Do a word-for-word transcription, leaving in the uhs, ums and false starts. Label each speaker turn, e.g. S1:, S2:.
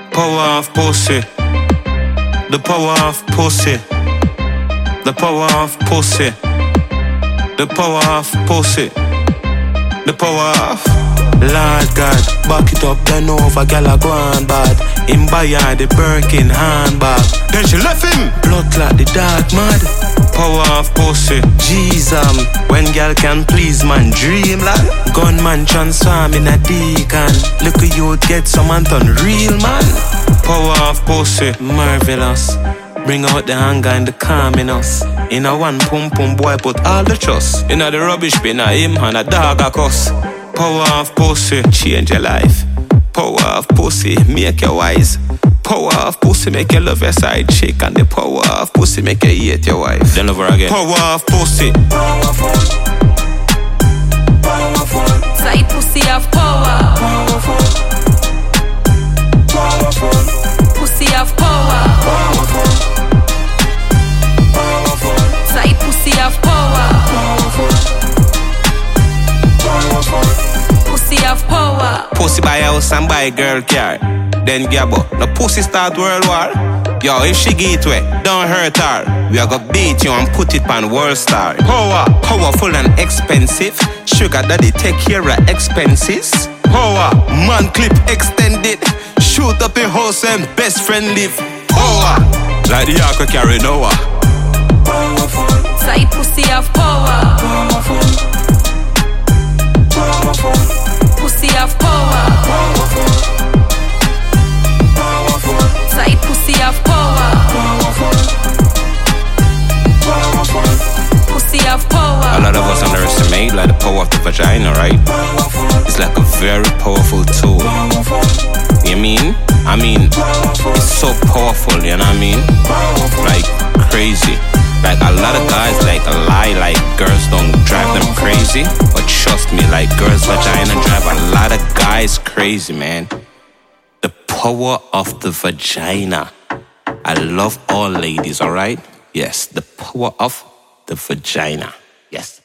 S1: Power of pussy. The power of pussy. The power of pussy. The power of pussy. The power of Lord God, back it up, then over, gal a go on bad. Him buy her the Birkin handbag. Then she left him, blood clot the dark mad. Power of pussy, Jesus. When gal can please man, dream lad. Gunman transform in a deacon. Look at you get some Anton real man. Power of pussy, marvelous. Bring out the anger and the calm in us. In a one pum pum boy put all the trust. In a the rubbish bin a him and a dog a cuss. Power of pussy, change your life. Power of pussy, make you wise. Power of pussy, make you love your side chick. And the power of pussy, make you hate your wife. Then over again. Power of pussy.
S2: Powerful. Powerful. Side pussy have power. Powerful. Powerful. Pussy have power. Powerful. Powerful. Side pussy have power. Powerful. Pussy have power.
S1: Pussy buy house and buy girl car. Then gabbo, no pussy start world war. Yo, if she get wet, don't hurt her. We are gonna beat you and put it on world star. Power, powerful and expensive. Sugar daddy take care of expenses. Power, man clip extended. Shoot up a house and best friend live. Power, like the ark we carry Noah.
S2: Powerful. Side pussy have power. Powerful. Powerful. Pussy have power. Powerful. Powerful. Side pussy have power. Powerful. Powerful. Pussy have power.
S1: A lot of us underestimate like the power of the vagina, right?
S2: Powerful.
S1: It's like a very powerful tool.
S2: Powerful.
S1: You mean? I mean,
S2: Powerful.
S1: it's so powerful, you know what I mean?
S2: Powerful.
S1: Like crazy. Like a lot of guys like a lie, like girls don't drive them crazy. But trust me, like girls' vagina drive a lot of guys crazy, man. The power of the vagina. I love all ladies, alright? Yes, the power of the vagina. Yes.